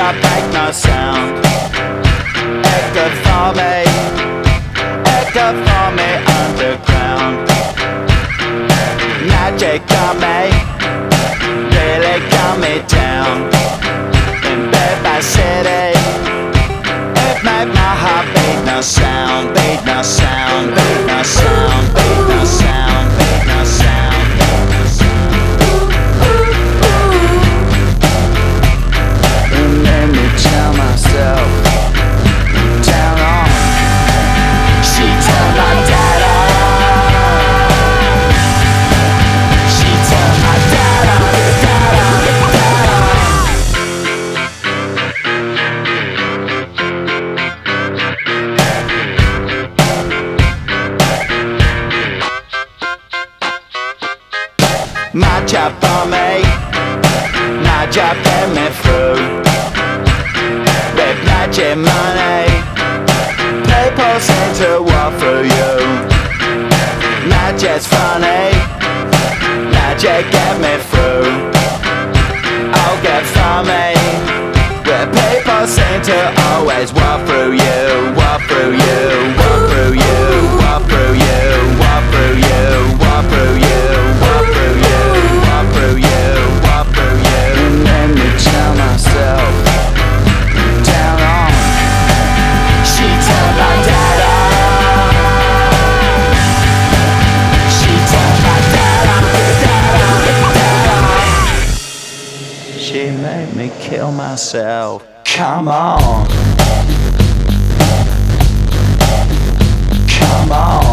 up, make no sound. Echo for me underground. Magic on me, really got me down. In Bed Bath City, it made my heart beat no sound, beat no sound, beat no sound, beat no sound, beat no sound, beat no sound. It made me tell myself, down on. She turned my dad on. She turned my dad on, dad on, dad on. My job for me, my job get me through. With magic money, people seem to walk through you. Magic's funny, magic get me through. I'll get from me, where people seem to always walk through you, walk through you, walk through you, walk through you, walk through you, walk through you, walk through you, walk through you, walk through you. And then me tell myself, down on. She turned my dad on. She turned my dad on, dad on, dad on. She made me kill myself. Come on. Come on.